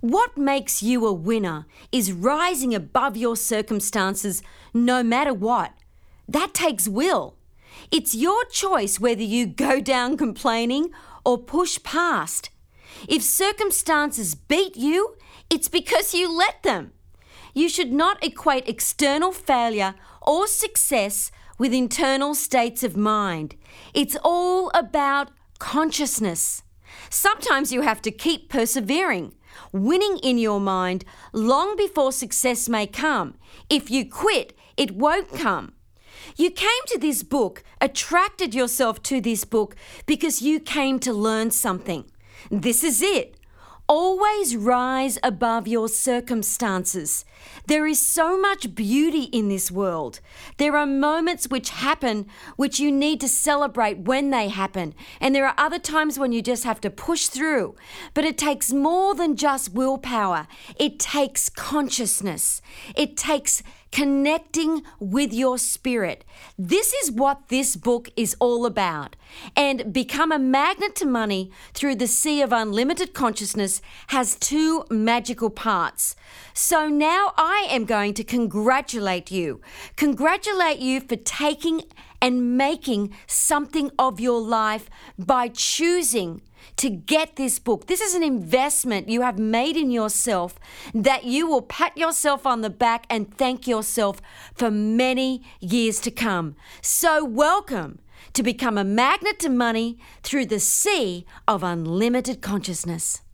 What makes you a winner is rising above your circumstances no matter what. That takes will. It's your choice whether you go down complaining or push past. If circumstances beat you, it's because you let them. You should not equate external failure or success with internal states of mind. It's all about consciousness. Sometimes you have to keep persevering, winning in your mind long before success may come. If you quit, it won't come. You came to this book, attracted yourself to this book because you came to learn something. This is it. Always rise above your circumstances. There is so much beauty in this world. There are moments which happen which you need to celebrate when they happen. And there are other times when you just have to push through. But it takes more than just willpower. It takes consciousness. It takes connecting with your spirit. This is what this book is all about. And Become a Magnet to Money Through the Sea of Unlimited Consciousness has two magical parts. So now I am going to congratulate you. Congratulate you for taking and making something of your life by choosing to get this book. This is an investment you have made in yourself that you will pat yourself on the back and thank yourself for many years to come. So welcome to Become a Magnet to Money Through the Sea of Unlimited Consciousness.